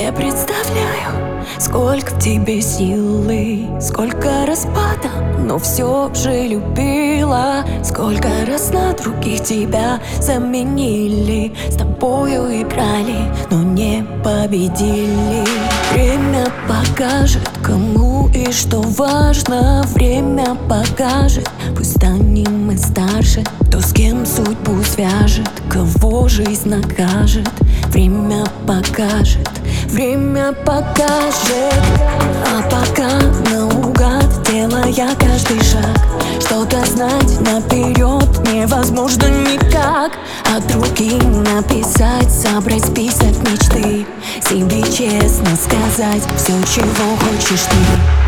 Не представляю, сколько в тебе силы, сколько распада, но все же любила. Сколько раз на других тебя заменили, с тобою играли, но не победили. Время покажет, кому и что важно. Время покажет, пусть станем мы старше. Кто с кем судьбу свяжет, кого жизнь накажет. Время покажет, время покажет. А пока наугад, делая каждый шаг, что-то знать наперед невозможно никак. А другим написать, собрать список мечты, себе честно сказать все, чего хочешь ты.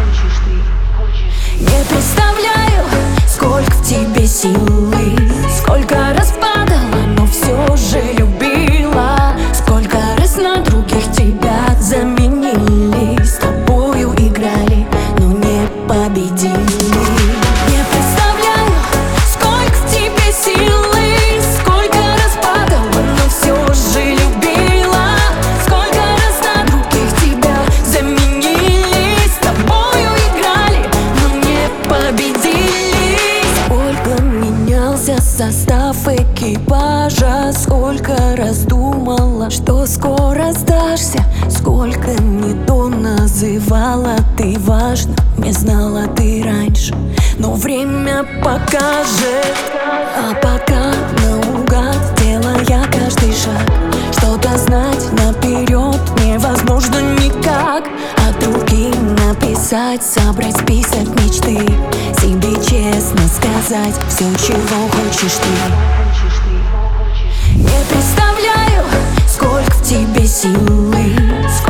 Не представляю, сколько в тебе силы, сколько раз падала, но все же любила. Сколько раз на других тебя заменили, с тобою играли, но не победили. Не представляю, сколько в тебе силы, сколько раз падала, но все же любила. Сколько раз на других тебя заменили, с тобою играли, но не победили. Сколько менялся состав экипажа, сколько раз думала, что скоро сдашься. Сколько не то называла ты важно, не знала ты раньше, но время покажет. А пока наугад, делая каждый шаг, что-то знать наперед невозможно никак. А другим написать, собрать список мечты, себе честно сказать все, чего хочешь ты. Не представляю, сколько в тебе силы,